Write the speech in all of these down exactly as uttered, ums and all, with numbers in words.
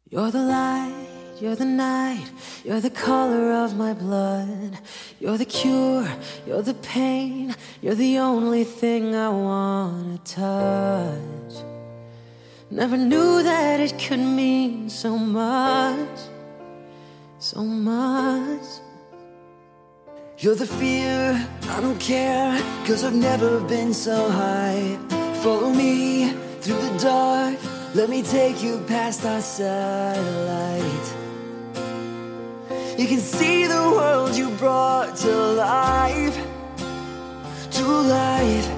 You're the light, you're the night, you're the color of my blood. You're the cure, you're the pain, you're the only thing I wanna touch. Never knew that it could mean so much, so much. You're the fear, I don't care, cause I've never been so high. Follow me through the dark, let me take you past our satellite. You can see the world you brought to life, to life.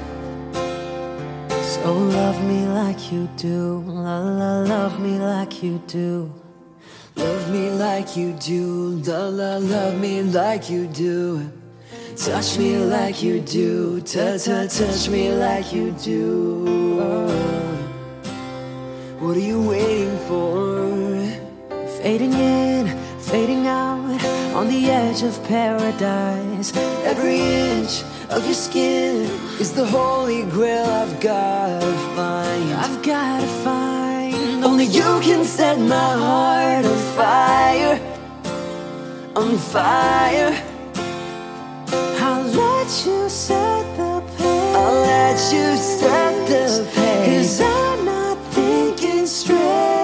So love me like you do, la la, love me like you do. Love me like you do, la la, love me like you do. Touch me like you do, ta ta, touch me like you do. Oh. What are you waiting for? Fading in, fading out, on the edge of paradise. Every inch of your skin is the holy grail I've gotta find. I've gotta find. Only you can set my heart on fire, on fire. I'll let you set the pace, I'll let you set the pace. Cause I'm not thinking straight.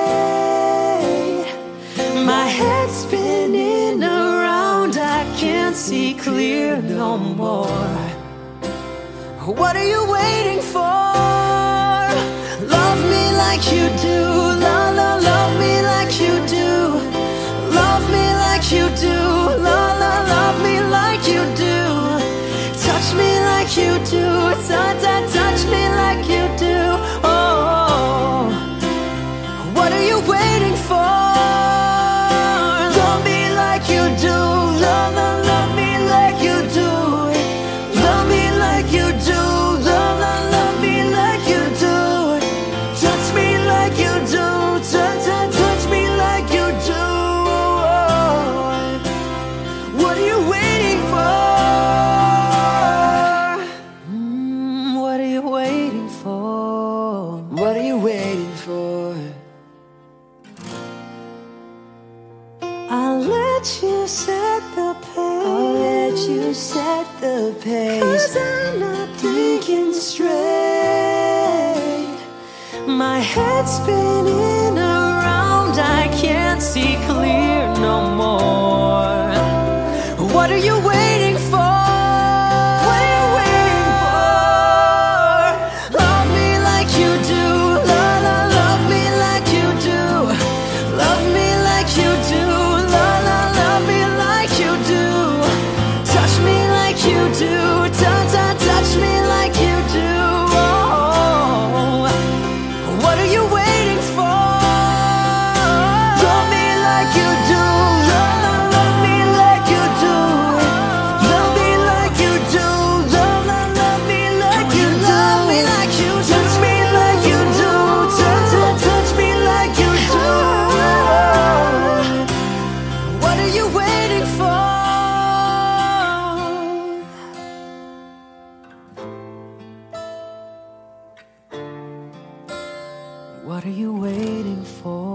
My head's spinning around, I can't see clear no more. What are you waiting for? Love me like you do, la la, love me like you do. Love me like you do, la la, love me like you do. Touch me like you do, ta ta, touch me like you do. Oh, what are you waiting for? Love me like you do, la la, love me like you do. Love me like you do, la la, love me like you do. Touch me like you do, ta ta, touch me like you do. What are you waiting for? Mm, what are you waiting for? What are you waiting for? I'll let you set the pace, I'll let you set the pace. Cause I'm not thinking straight. My head's spinning around, I can't see clear no more. What are you waiting for? What are you waiting for? Love me like you do, la la, love me like you do. Love me like you do, la la, love me like you do. Touch me like you do, ta ta, touch me like you do. Oh, what are you waiting for? Love me like you do, la la, love me like you do. Love me like you do, la la, love me like you do. Love me like you do, touch me like you do, ta ta, touch me like you do. What are you waiting for? What are you waiting for?